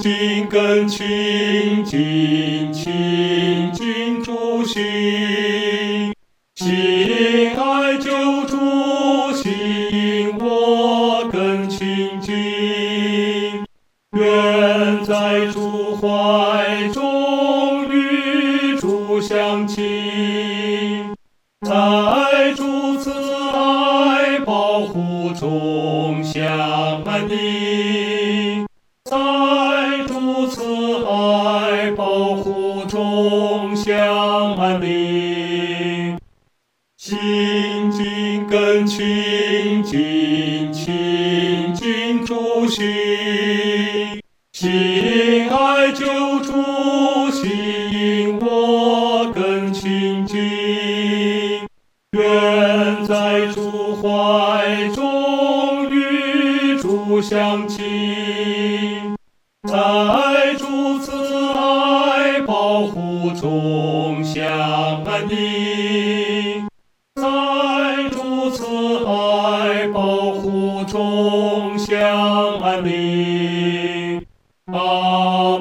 近更亲近，亲近主心，心爱救主吸引我更亲近，愿在主怀中与主相亲，在主慈爱保护中相安宁，在主慈爱保护中相安宁，亲近更亲近，亲近主心，心爱救主吸引我更亲近，愿在主怀中与主相亲，在主慈爱保护中相安宁，在主慈爱保护中相安宁。